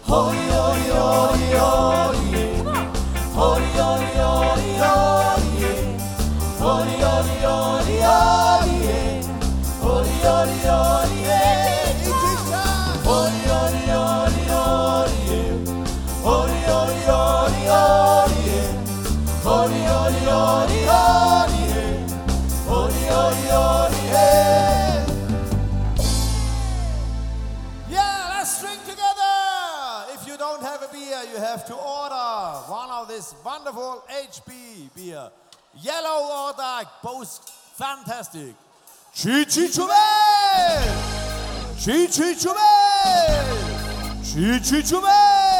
Wonderful HB beer. Yellow or dark, both fantastic. Chichichume! Chichichume! Chichichume!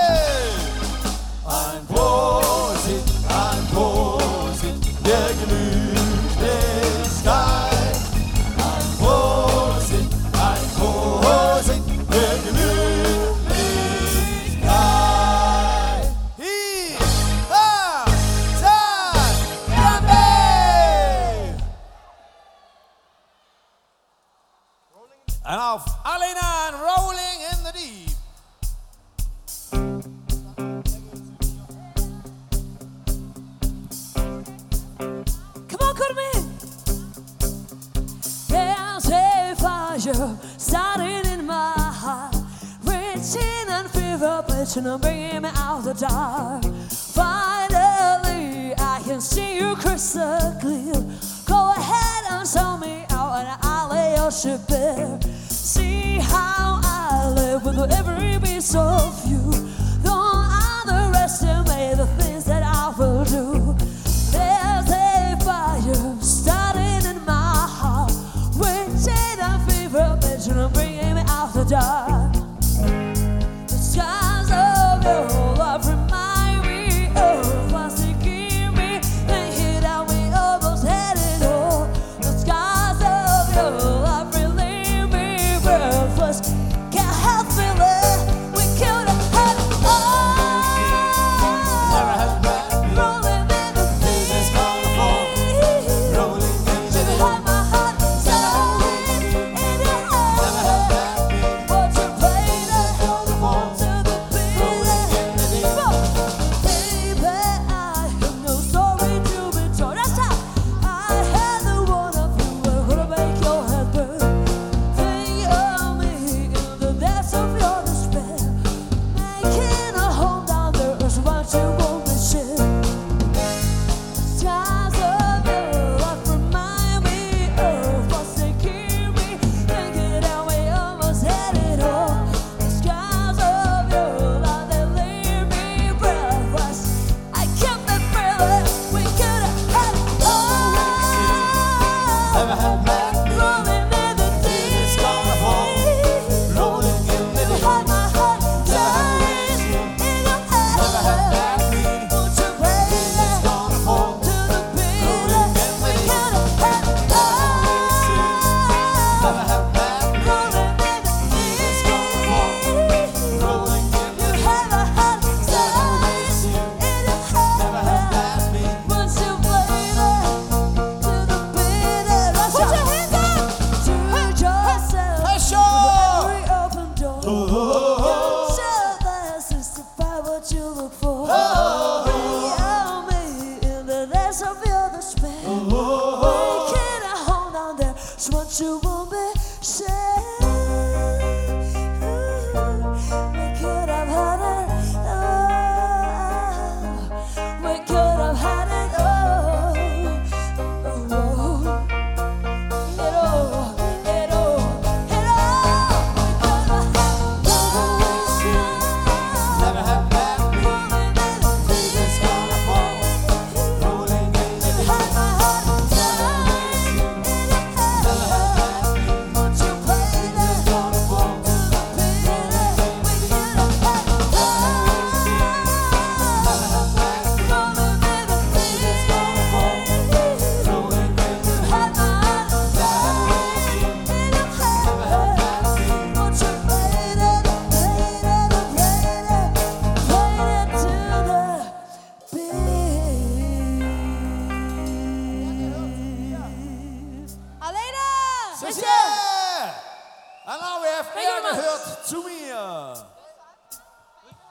Ein Prosit, der Gemütlichkeit. Ein Prosit, der Gemütlichkeit. And off Alina and Rolling in the Deep. Come on, Kurmi. There's a fire starting in my heart, reaching and fever pitching and bringing me out the dark. Finally, I can see you crystal clear. Go ahead and sell me out and I'll lay your ship bare. See how I live with every piece of you. Don't underestimate the things that I will do. There's a fire starting in my heart, reaching and fever pitching and bringing me out the dark. The skies of your love remind me of what's to give me, and hit out we almost had it all. The skies of your love relieve me breathless. Can't help feeling we could have had it all. Never had that beer. Rolling in the deep. It's gonna fall. Rolling in the You deep. had my heart solid in your Never had hand. that beer. But you played it Gonna fall. to the Rolling in the deep. beat. Baby, I have no story to be told. That's how I had the one of you. We're gonna make your head burn. Think of me in the depths of your despair. Making a home down there is what you want to share. Skies of your love remind me of what's taking me. Thinking how we almost had it all. The skies of your love, they leave me breathless. I kept it feeling we could have had it all. Never had that beer. Rolling in the It's gonna fall. deep. Rolling in the You deep. had my heart tight in your Never had hand. that beer. Won't you play It's it gonna fall. to the beat? Rolling in the We deep. could have had it Never all. had that beer. Rolling in the It's gonna fall. deep. Rolling in the You deep. had my heart tight in your Never had hand. that beer. Once you played it to the beat, put your hands up. Treat yourself Pressure. with every open door. Show that justify what you look for. Bring me in the depths of your despair. Making a home down there is what you won't be shared. We could have had it all. We could have had it all. It all, it all, it all. We could have had it all. Never had that beer. It's gonna fall. Rolling in the deep. Had my heart tight in your hand. Won't you play it It's gonna fall. to the beat? We could have had it all. Rolling in the deep. It's gonna fall. Rolling in the deep. Had my heart tight in your hand. Won't you play it, play it, play it to the beat. Alena! 谢谢. And now we have Ærke hørt to me.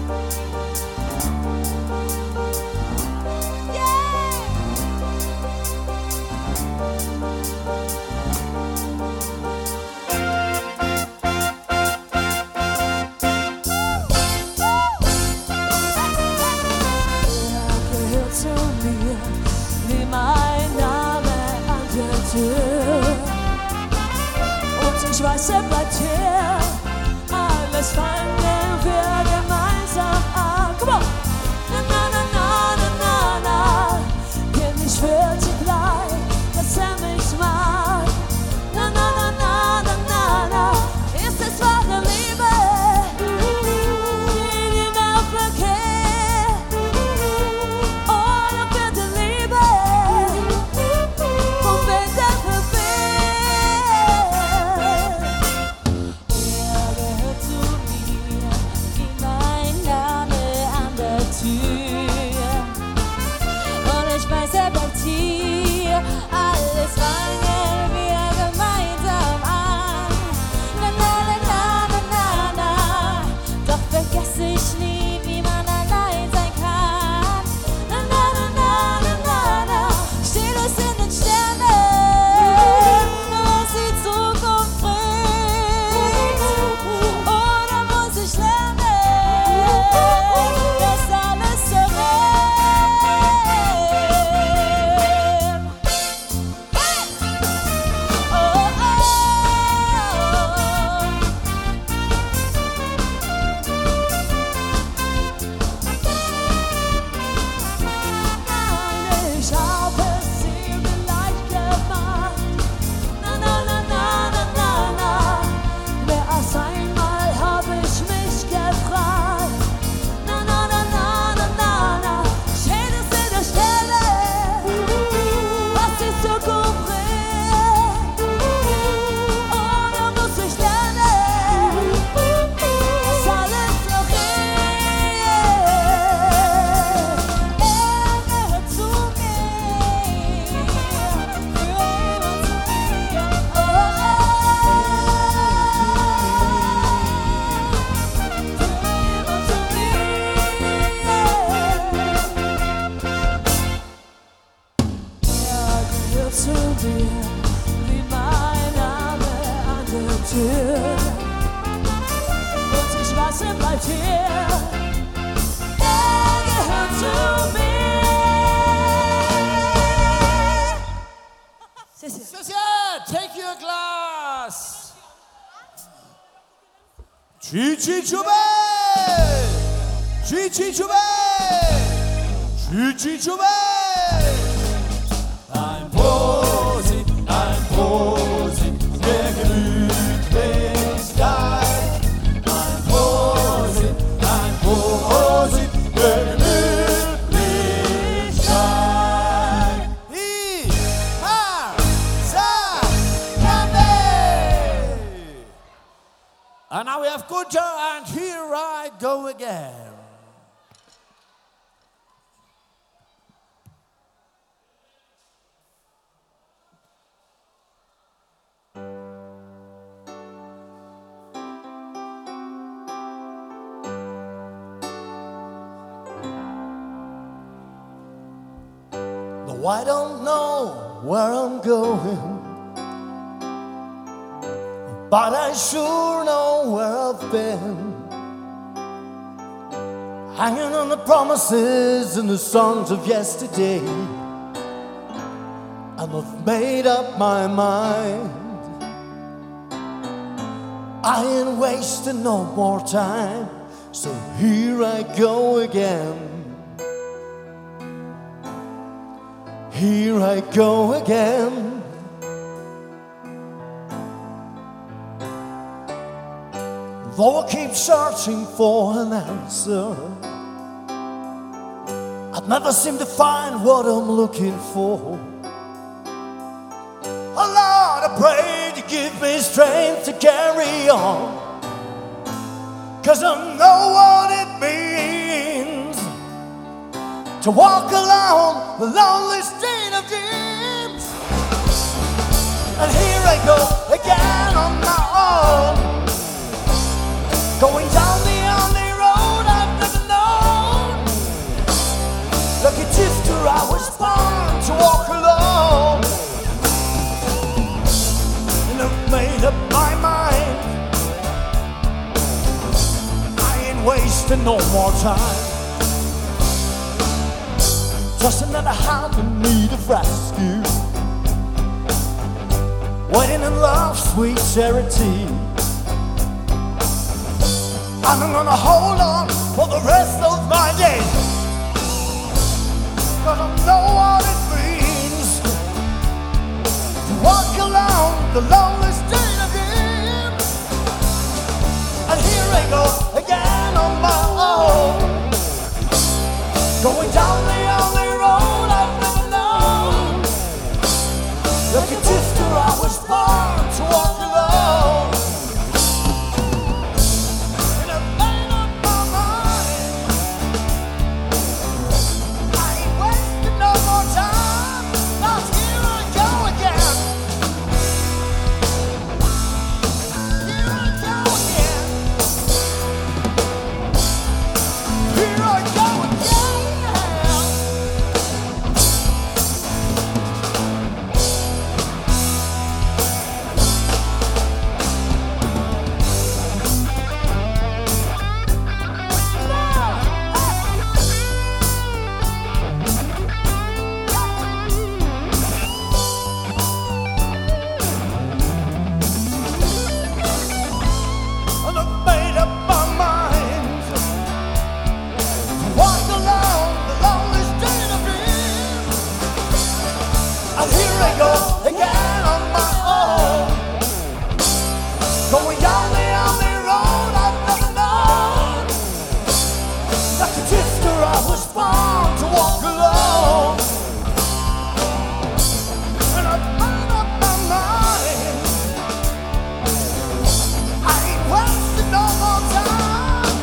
Wie mein Name an der Tür. Und ich weiß, er bleibt hier. Alles fangen wir gemeinsam an. Komm on! Na, na, na, na, na, na. Bin ich für dich gleich, dass er mich mag. Na, na, na, na, na, na, na. Ist es wahre Liebe, die ihn aufbegehrt? Oder bitte Liebe, und wenn der verfehlt? Er gehört zu mir, wie mein Name an der Tür. Und ich weiß, er bleibt hier. Alles fangen wir gemeinsam an. Na, na, na, na, na, na, na. Doch vergesse ich nie, wie man allein sein kann. Na, na, na, na, na, na, na. Steht es in den Sternen, was die Zukunft bringt? Oder muss ich lernen, das alles zu retten? Hey! Oh, oh, oh. Ich hab es ihm leicht gemacht. Na, na, na, na, na, na, na. Mehr als einmal hab ich mich gefragt. Na, na, na, na, na, na, na. Steht es in der Stelle, was die Zukunft bringt? Oder muss ich lernen, dass alles noch ist? Er gehört zu mir, für immer zu mir. Oh, oh, für immer zu mir. Er gehört zu mir, wie mein Name an der Tür. Und ich weiß, er bleibt hier. Er gehört zu mir. Susia, take your glass. Chichi chube, chichi chube, chichi chube. Ein Prosit, der Gemütlichkeit. Ein Prosit, der Gemütlichkeit. Hi, ha, sa, yummy. And now we have Gunter, and here I go again. No, I don't know where I'm going, but I sure know where I've been. Hanging on the promises and the songs of yesterday, and I've made up my mind. I ain't wasting no more time, so here I go again. Here I go again. Though I keep searching for an answer, I'd never seem to find what I'm looking for. Oh Lord, I pray to give me strength to carry on, 'cause I know what it means to walk along the lonely street of dreams. And here I go again on my own, going down the only road I've never made up my mind. I ain't wasting no more time. Just another hand in need of rescue, waiting in love's sweet charity. I'm gonna hold on for the rest of my days, 'cause I know what it means to walk alone the lonely street again. And here I go again on my own, going down the only road I've never known. Like a drifter, I was born to walk alone. And I made up my mind. I ain't wasting no more time. Now here I go again. Here I go again. Here I go again. And I've made up my mind to walk along the lonely street of dreams. And here I go again on my own, going down the only road I've never known. Like a drifter, I was born to walk alone. And I've made up my mind. I ain't wasting no more time.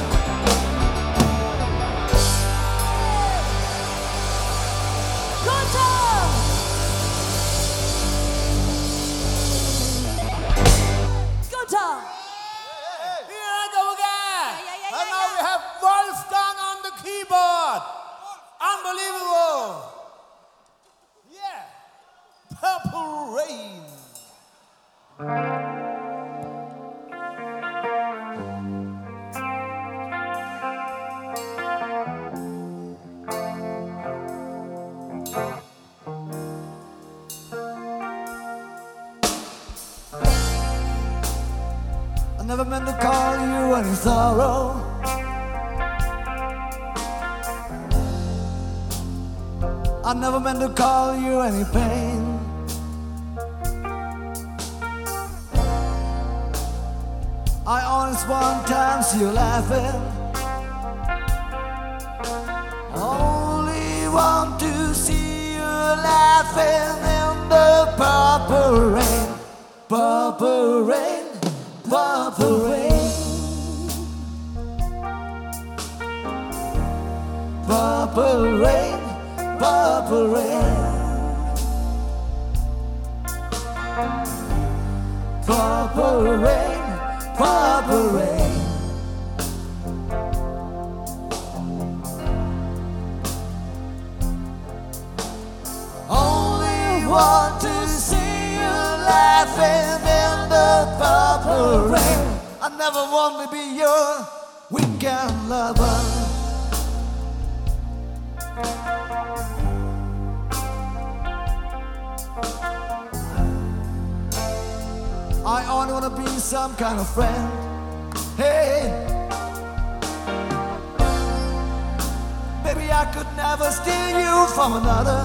Good job! Good job! Here I go again. Yeah. And now we have Wolfgang on the keyboard. Unbelievable. Yeah. Purple Rain. I never meant to call you any sorrow. I never meant to call you any pain. I honest one time see you laughing. Only want to see you laughing in the purple rain, purple rain, purple rain, purple rain, purple rain, purple rain, purple rain. Only want to see you laughing in the purple rain. I never want to be your weekend lover. I only wanna be some kind of friend. Hey, baby, I could never steal you from another.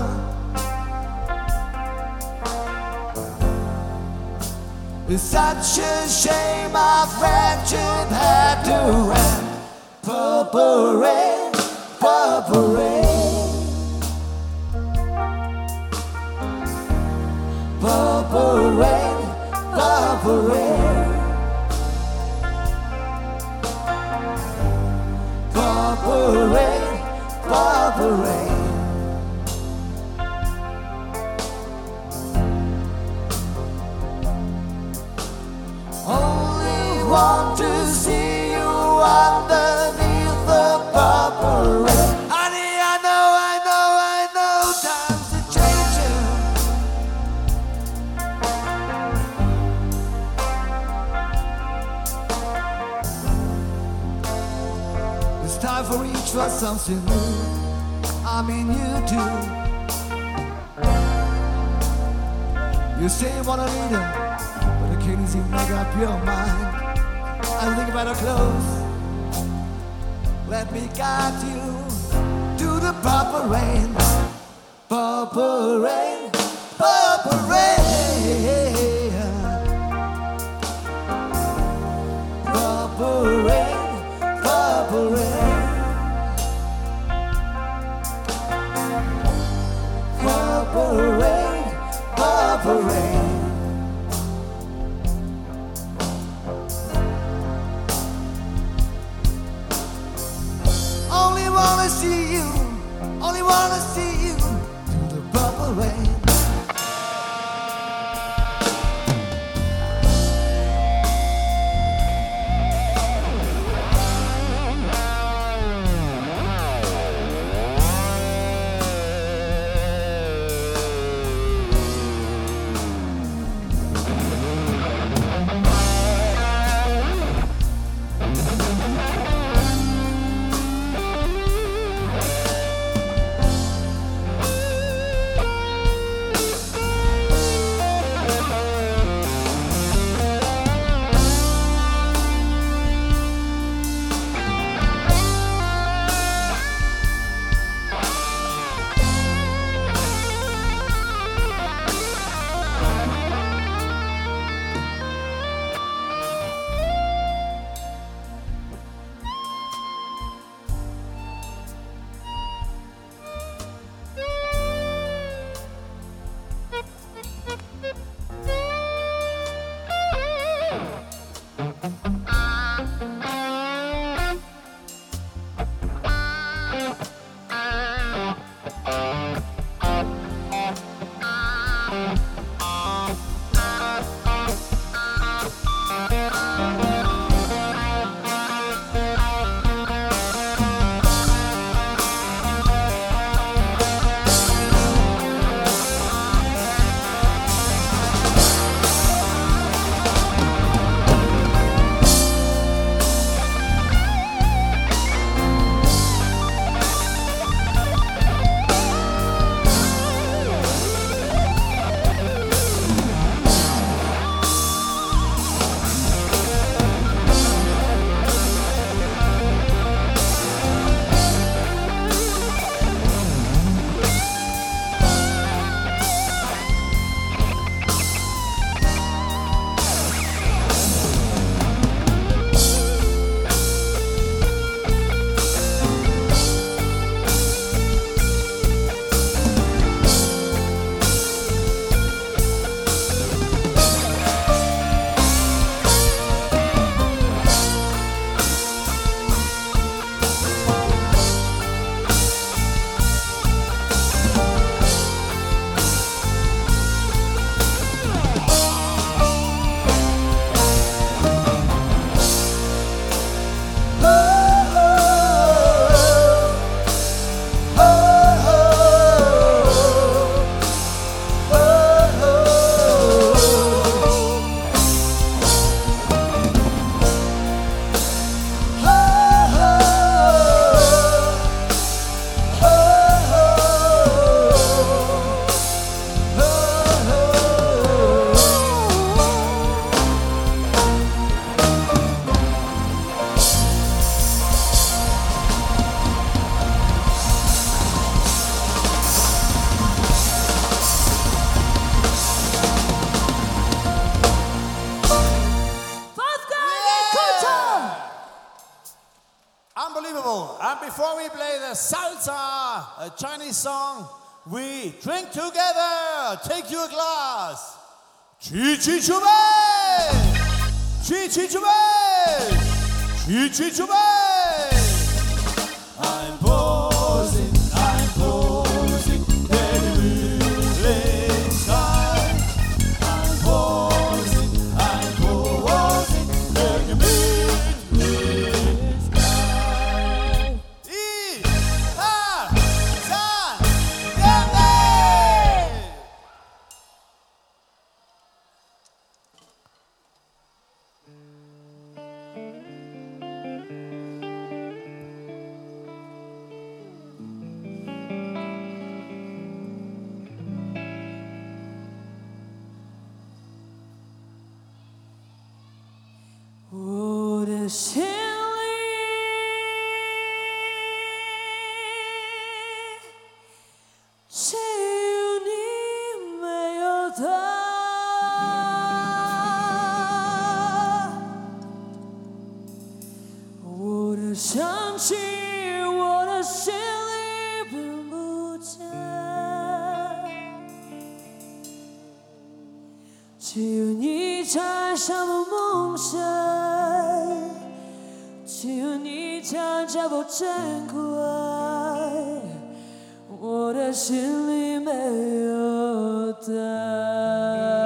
It's such a shame our friendship had to end. Purple rain, purple rain, purple rain, purple rain, purple rain, purple rain. Only want to see you underneath the purple rain. Honey, I know, times are changing. it's time for each for something new. I mean you do. You say you wanna lead him, but I can't seem to make up your mind. I think about our clothes. Let me guide you to the purple rain. Purple rain, purple rain. Purple rain, purple rain. Purple rain, purple rain. Only wanna see you, only wanna see you through the purple rain. Unbelievable. And before we play the salsa, a Chinese song, we drink together. Take you a glass. Chi chi chubai. Chi chi chubai. Chi chi chubai. I'm posing, in the moonlit sky. I'm posing, in the moonlit sky. 的心里只有你，没有他。我的想起，我的心里并不见，只有你才像我梦想，只有你才叫我珍贵。我的心里没有他。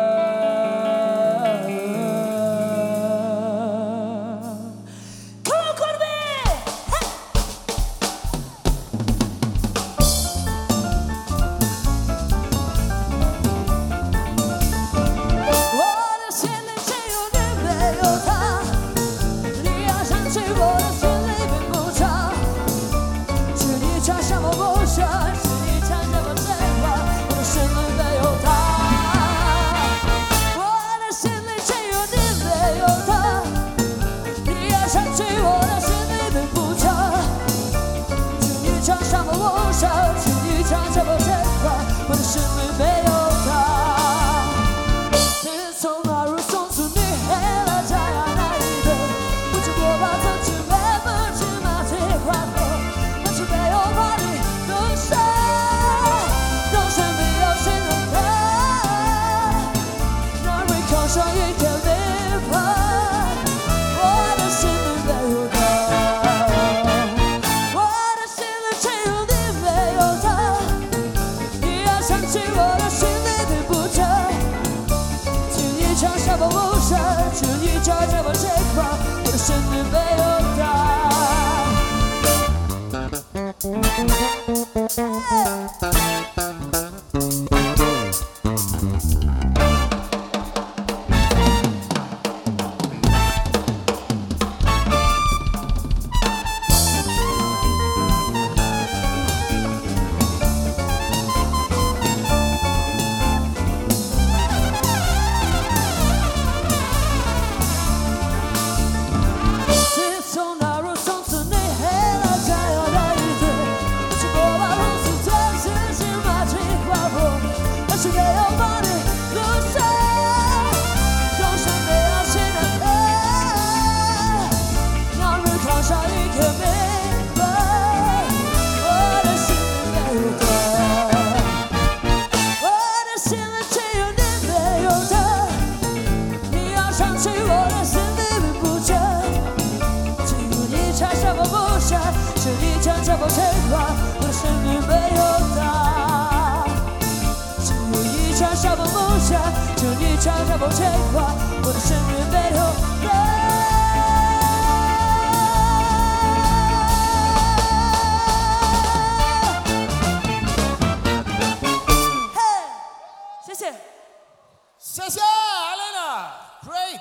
谢谢 Elena, great.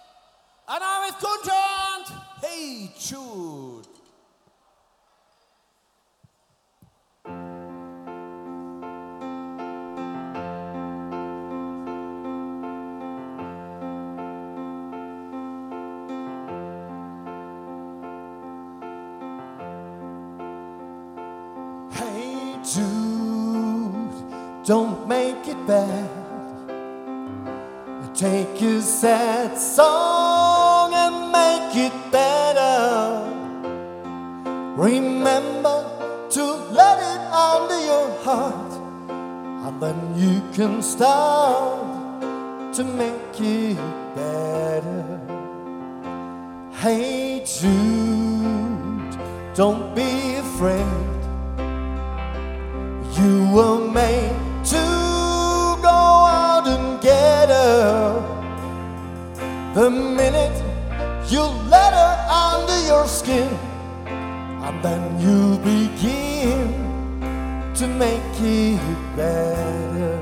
And now with Kunjant, Hey Jude. Hey Jude, don't make it bad. Take your sad song and make it better. Remember to let it under your heart, and then you can start to make it better. Hey Jude, don't be afraid. You were made to go out and get her. The minute you let her under your skin, and then you begin to make it better.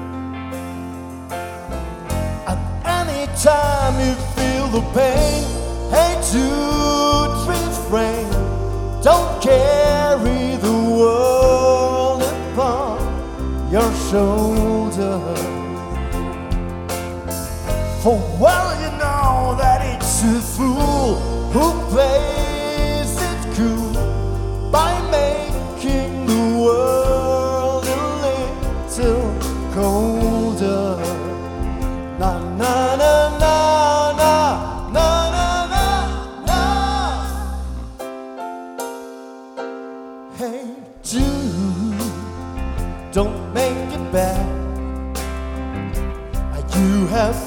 At any time you feel the pain, hey Jude, refrain. Don't carry the world upon your shoulder. For well you know that it's a fool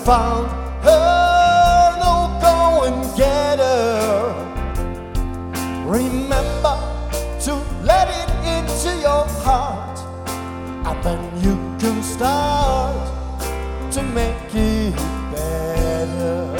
found her, no, go and get her. Remember to let it into your heart, and then you can start to make it better.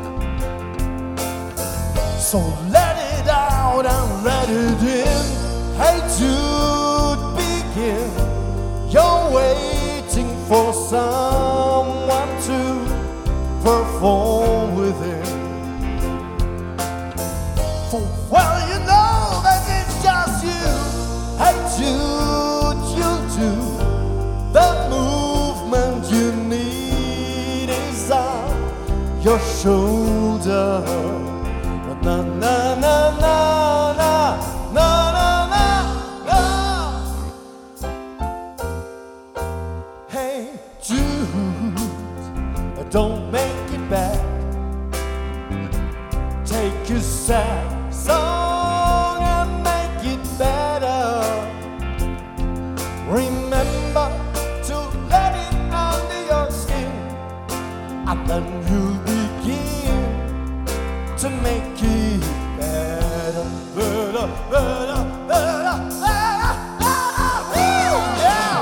So let it out and let it in. Hey Jude, begin. You're waiting for someone to perform with him. For well, you know that it's just you. Hey Jude, you'll do the movement you need is on your shoulder. Na na na na na na na na. Hey Jude, don't make it bad. Take your sad song and make it better. Remember to let it under your skin, and then you'll begin to make it better, better, better, better, better, better. Yeah.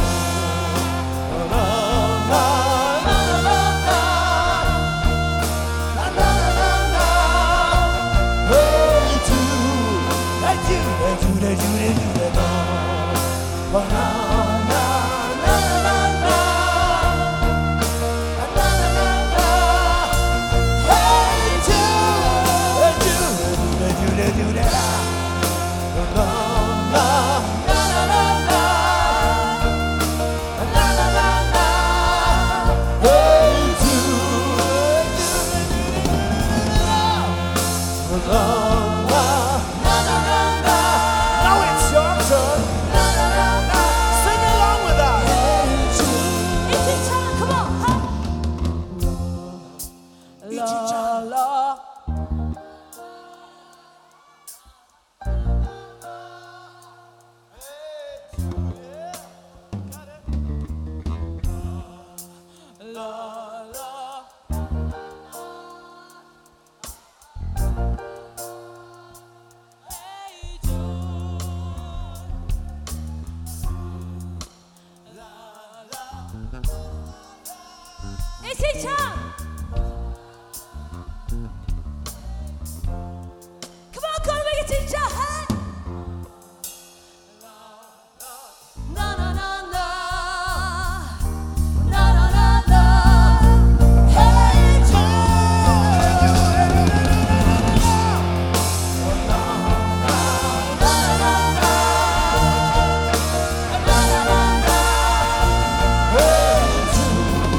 Na, na, na, na, na, na, na, na, na. Hey Jude, hey Jude, hey Jude, hey Jude, hey Jude, hey Jude. Na, na, na, na, na, na. Na, na, na, na. Hey Jude, hey Jude, hey Jude, hey Jude, hey Jude. Na, na, na, na, na, na. Na, na, na, na. Hey Jude, hey Jude, hey Jude, hey Jude. Na, na, na, na, na, na. Now it's your turn. Na, na, na, na. Sing along with us. Hey Jude. Ichi-chan, come on, huh? Ichi-chan. La, la. La, la. Hey Jude. La, la. Ichi-chan. Come on, go make it teacher, hey. Na na na na. Na na na na. Hey Jude. Na na na na. Na na na na. Hey Jude.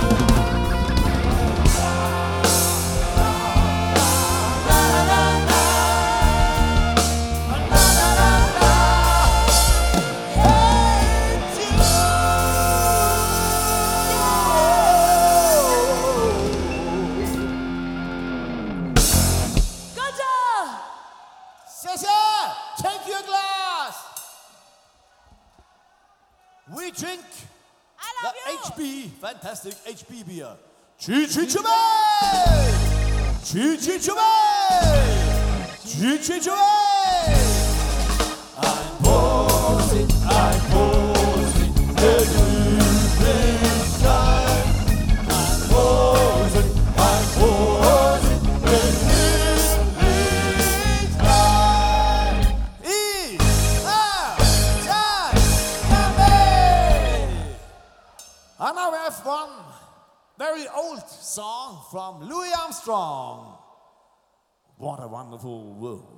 Na na na na. Na na na na. Hey Jude. Good job. 谢谢 Take your glass. We drink I the love you. HB, fantastic HB beer. Chi-chi-chu-bay! Chi-chi-chu-bay! Chi-chi-chu-bay! I'm posing, the evening sky. I'm posing, the evening sky. And now we have one very old song from Louis Armstrong. What a wonderful world.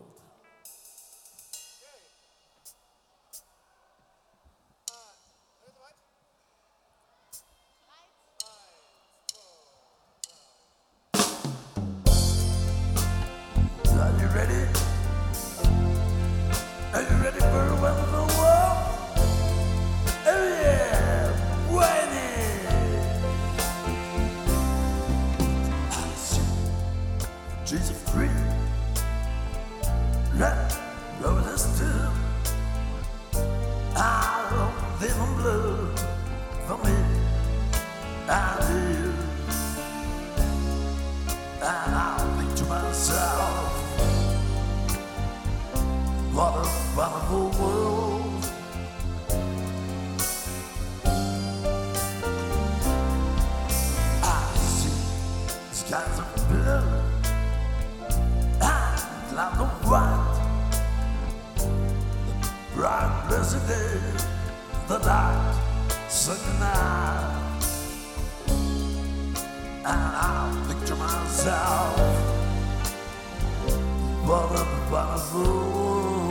Are you ready? Are you ready for a wonderful world? Oh yeah, waiting. Trees of green, red roses too. All of them blue for me and you. skies of blue and clouds of white. The bright blessed day, the night, sunny night, and I picture myself. What a wonderful.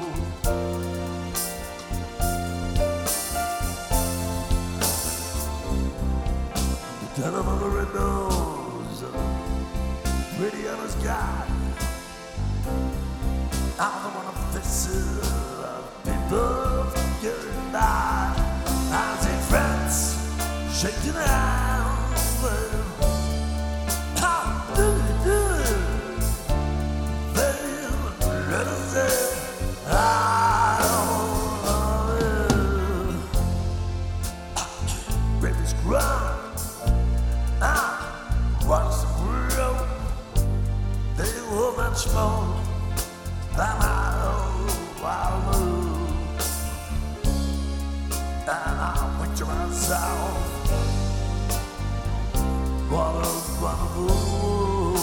Turn on the windows, pretty on the sky. I don't want to faces of people getting by. I see friends shaking hands. How do you do it? They let us say, I don't know it. Baby's crying. Watch the world, they were much more than I knew. And I went to myself, what a wonderful.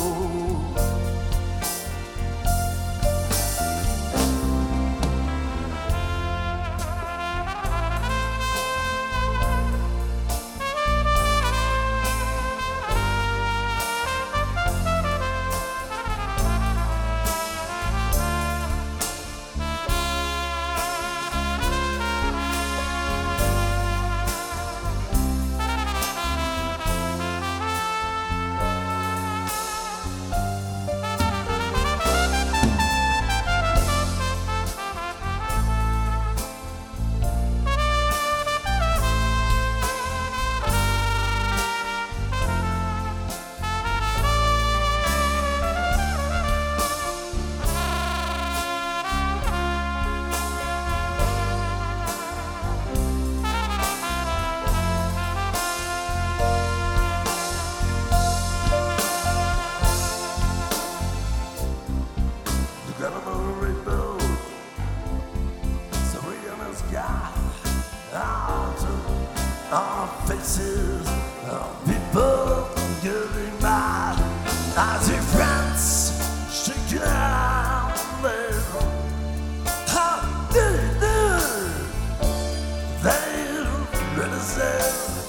Our faces of people getting by. I see friends shaking out there. How do you do? They really say,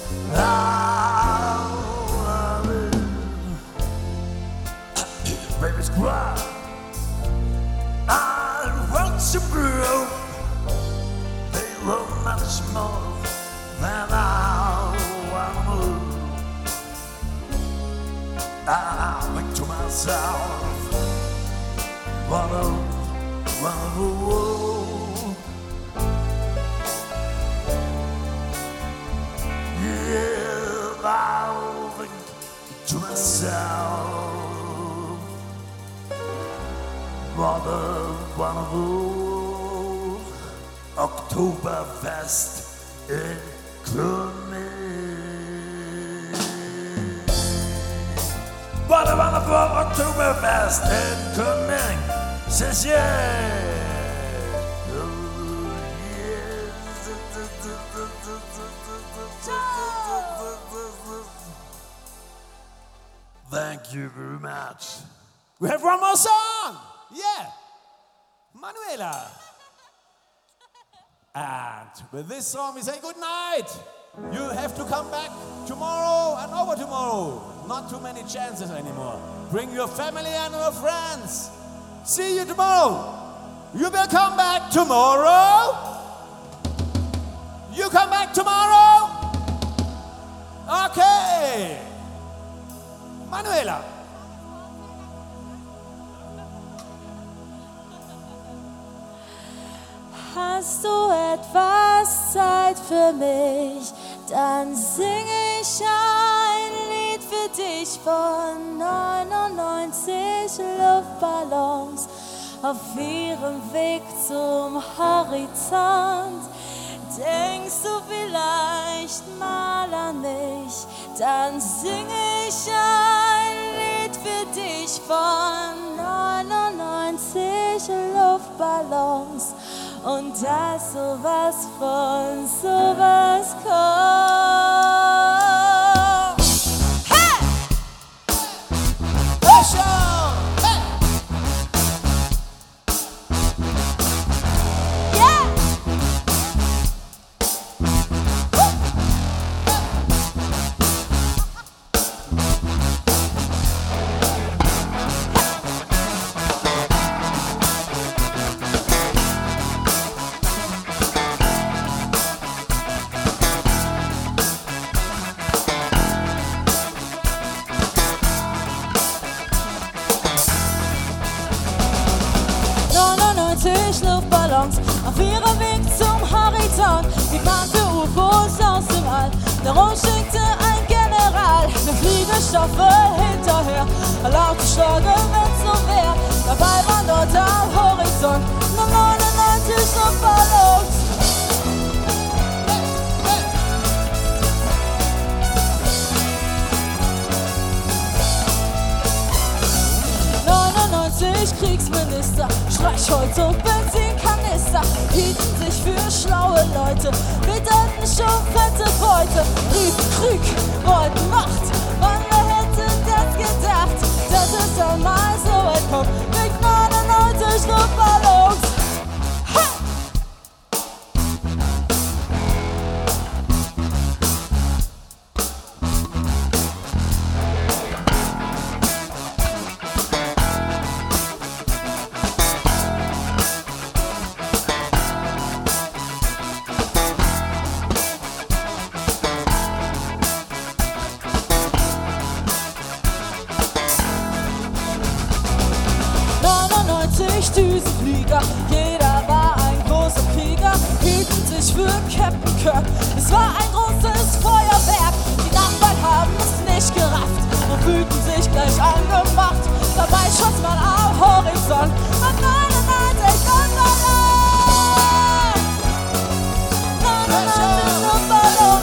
I love it. Babies cry. I watch them grow. They love much more than I want to move. And I think to myself, what a wonderful world. Yeah, I think to myself, what a wonderful world. Oktoberfest in König. What a wonderful Oktoberfest in König. Says yeah. Thank you very much. We have one more song. Yeah. Manuela. And with this song we say good night. You have to come back tomorrow and over tomorrow. Not too many chances anymore. Bring your family and your friends. See you tomorrow. You will come back tomorrow. You come back tomorrow. Okay. Manuela. Hast du etwas Zeit für mich, dann singe ich ein Lied für dich von 99 Luftballons auf ihrem Weg zum Horizont. Denkst du vielleicht mal an mich, dann singe ich ein Lied für dich von 99 Luftballons. Und da sowas von sowas kommt. Hey! Ballons auf ihrem Weg zum Horizont. Die mahnte UFOs aus dem All, darum schickte ein General mir Fliegestoffe hinterher. Laute Schlage mit so wer, dabei war dort am Horizont nur 99 Luftballons. 99 Kriegsminister, Streichholz und Benzinkanister hielten sich für schlaue Leute, witterten schon fette Beute, riefen Krieg, wollten Macht. Und wer hätte das gedacht, dass es einmal so weit kommt mit 99 Luftballons? Ha! Düsenflieger, jeder war ein großer Krieger, hielten sich für Captain Kirk. Es war ein großes Feuerwerk, die Nachbarn haben es nicht gerafft und fühlten sich gleich angemacht. Dabei schoss man am Horizont und 99 Luftballons. 99 Luftballons.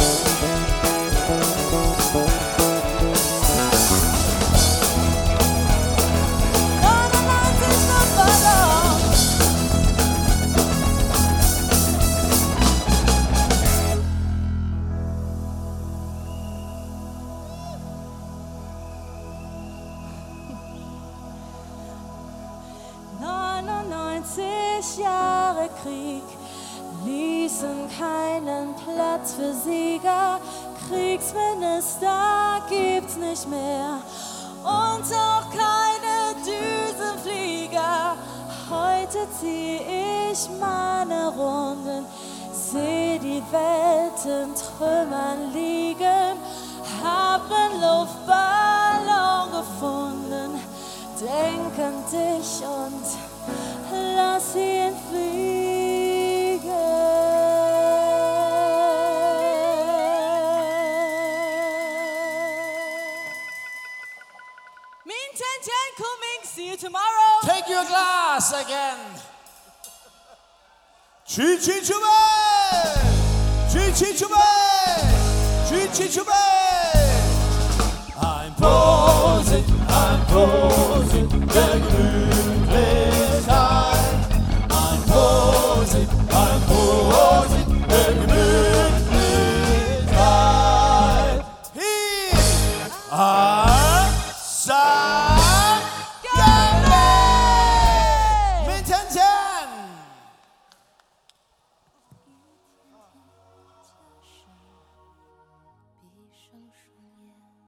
Jahre Krieg ließen keinen Platz für Sieger. Kriegsminister gibt's nicht mehr und auch keine Düsenflieger. Heute zieh ich meine Runden, seh die Welt in Trümmern liegen, hab nen Luftballon gefunden, denk an dich und lass ihn fliegen. Min 10 coming, see you tomorrow. Take your glass again. Chi-chi-chube! Chi-chi-chube! Chi-chi-chube! I'm posing, I'm posing.